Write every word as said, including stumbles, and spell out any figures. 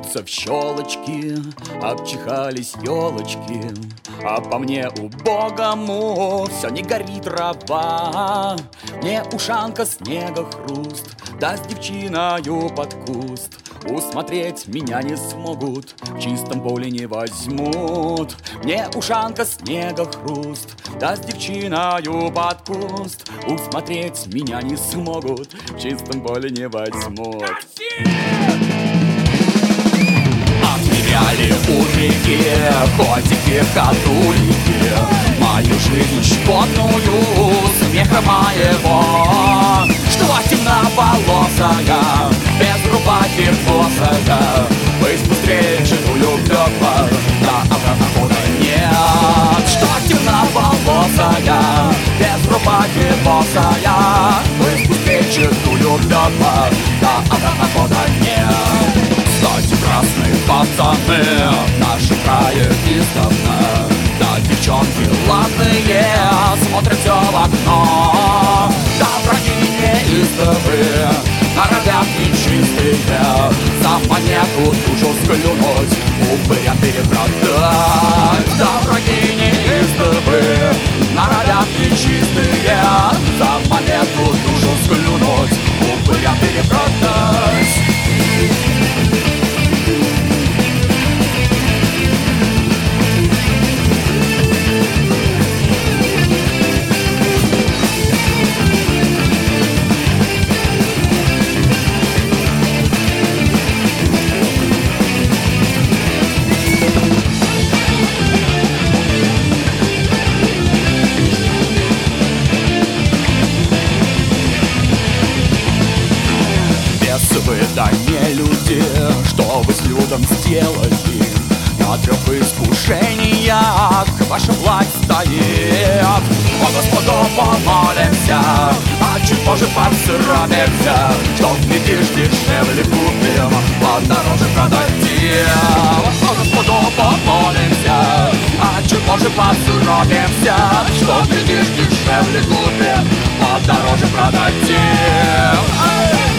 бьются в щелочки, обчихались елочки, а по мне убогому все не горит трава. Мне ушанка снега хруст даст девчиною под куст. Усмотреть меня не смогут, в чистом поле не возьмут. Мне ушанка снега хруст даст девчиною под куст. Усмотреть меня не смогут, в чистом поле не возьмут. Отмеряли у реки котики, ходулики, мою жизнь шкодную, смеха моего. Что темноволосая, без рубахи босая, быть быстрее жену влёпла, да обратного нет. Что темноволосая, без рубахи босая, быть быстрее жену влёпла, да обратного нет. Кстати, красные пацаны в нашем крае издавна, да девчонки ладные смотрят всё в окно. Да враги неистовые, норовят нечистые, за монету душу склюнуть, упырям перепродать. Да враги неистовые, норовят нечистые, за монету душу склюнуть, упырям перепродать. Вы да не люди, что вы с людом сделали? На трех искушениях ваша власть стоит. О Господу помолимся, а чуть позже подсрамимся, что глядишь дешевле купим, подороже продадим. О Господу помолимся, а чуть позже подсрамимся, что глядишь дешевле купим, подороже продадим.